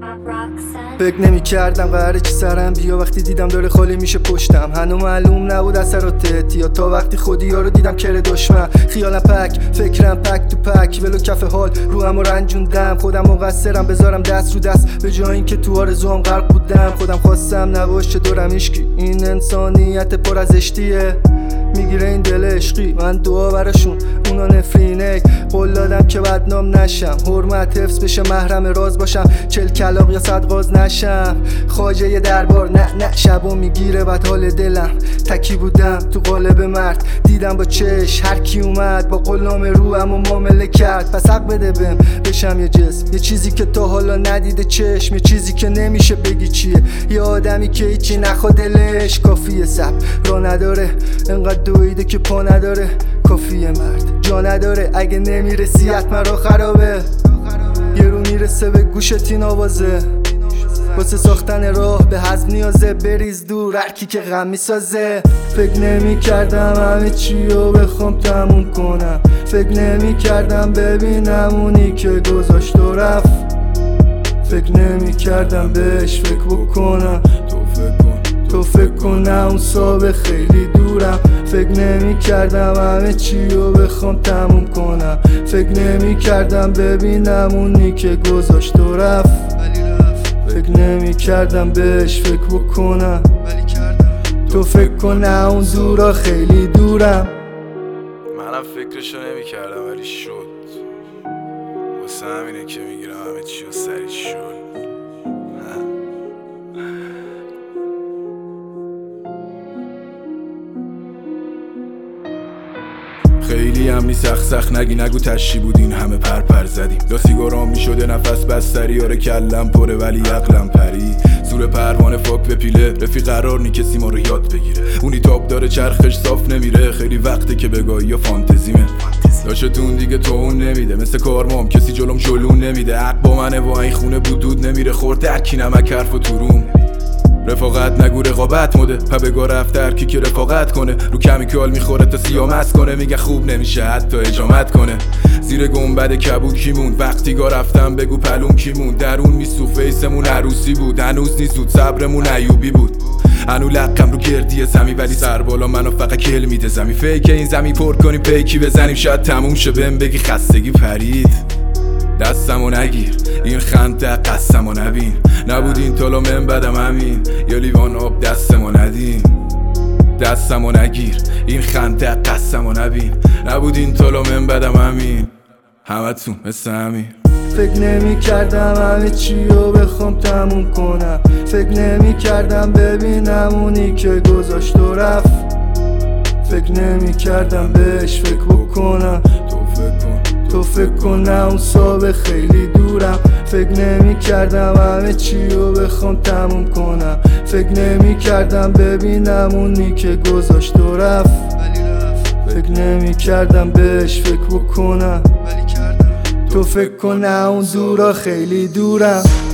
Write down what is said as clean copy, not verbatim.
فکر نمی کردم قراره چی سرم بیا وقتی دیدم داره خالی میشه پشتم. هنو معلوم نبود اثرات احتیاط تا وقتی خودی ها رو دیدم کره دشمن. خیالم پک فکرم پک تو پک ولو کف حال رو هم رنجوندم. خودم مقصرم بذارم دست رو دست به جای اینکه تو آرزوام غرق بودم. خودم خواستم نباشه دورم عشقی این انسانیت پر از اشتیه. میگیره این دل عشقی من دعا براشون اونا نفرینه. قول دادم که بدنام نشم حرمت حفظ بشه محرم راز باشم 40 کلاغ یا 100 غاز نشم. خواجه دربار نه شبو میگیره بد حال دلم. تکی بودم تو قالب مرد دیدم با چش هر کی اومد با قلام رو اما معامله کرد. پس حق بده بهم بشم یه جسم یه چیزی که تا حالا ندیده چشم. یه چیزی که نمیشه بگی چیه یه آدمی که هیچی نخواد دلش کافیه. سب را نداره انقدر دویده که پا نداره. کافیه مرد جا نداره اگه نمیرسی حتما را خرابه. یه رو میرسه به گوشت این آوازه واسه ساختن راه به حزم نیازه. بریز دور هرکی که غم میسازه. فکر نمی کردم همه چی رو بخوام تموم کنم. فکر نمی کردم ببینم اونی که گذاشت و رفت. فکر نمی کردم بهش فکر بکنم. تو فکر کن نه اون صاحب خیلی دورم. فکر نمی کردم همه چی رو بخوام تموم کنم. فکر نمی کردم ببینم اونی که گذاشت و رفت. فکر نمی کردم بهش فکر بکنم. تو فکر کن نه اون دورا خیلی دورم. منم فکرشو نمی کردم ولی شد. واسه همینه که میگیرم همه چی رو سریع شد. خیلی هم نی سخت نگی نگو تشی بود این همه پر زدیم. یا سیگارام میشده نفس بستری آره کلم پره ولی عقلم پری. زور پروانه فاک به پیله رفیق قرار نی کسی ما رو یاد بگیره. اونی تاب داره چرخش صاف نمیره. خیلی وقته که بگاهی یا فانتزیمه داشتون دیگه تو اون نمیده. مثل کارمام کسی جلوم جلون نمیده. حق با منه و این خونه بودود نمیره. خورده اکی نمک حرف و تروم. رفاقت نگو رقابت مده پبگاه رفت هرکی که رفاقت کنه. رو کمیکال میخوره تا سیامت کنه. میگه خوب نمیشه حتی اجامت کنه. زیر گنبد کبود کی موند وقتی گا رفتم بگو پلوم کی موند. درون میسو فیسمون عروسی بود هنوز نیسود صبرمون ایوبی بود. هنو لقم رو گردی زمی ولی سر بالا منو فقط کل میده زمی. فیک این زمی پر کنیم پیکی بزنیم شاید تموم شه بهم بگی خستگی پرید. دستمو نگیر این خنده قسمو نبین. نبود این تالا من بدم همین یا لیوان آب دستمو ندیم. دستمو نگیر این خنده قسمو نبین. نبود این تالا من بدم همین همتون مثل همین. فکر نمی کردم همه چی رو بخوام تموم کنم. فکر نمی کردم ببینم اونی که گذاشت و رفت. فکر نمی کردم بهش فکر بکنم. تو فکر کن نه اون صاحب خیلی دورم. فکر نمی کردم همه چی رو بخوام تموم کنم. فکر نمی کردم ببینم اونی که گذاشت و رفت. فکر نمی کردم بهش فکر بکنم. تو فکر کن نه اون دورا خیلی دورم.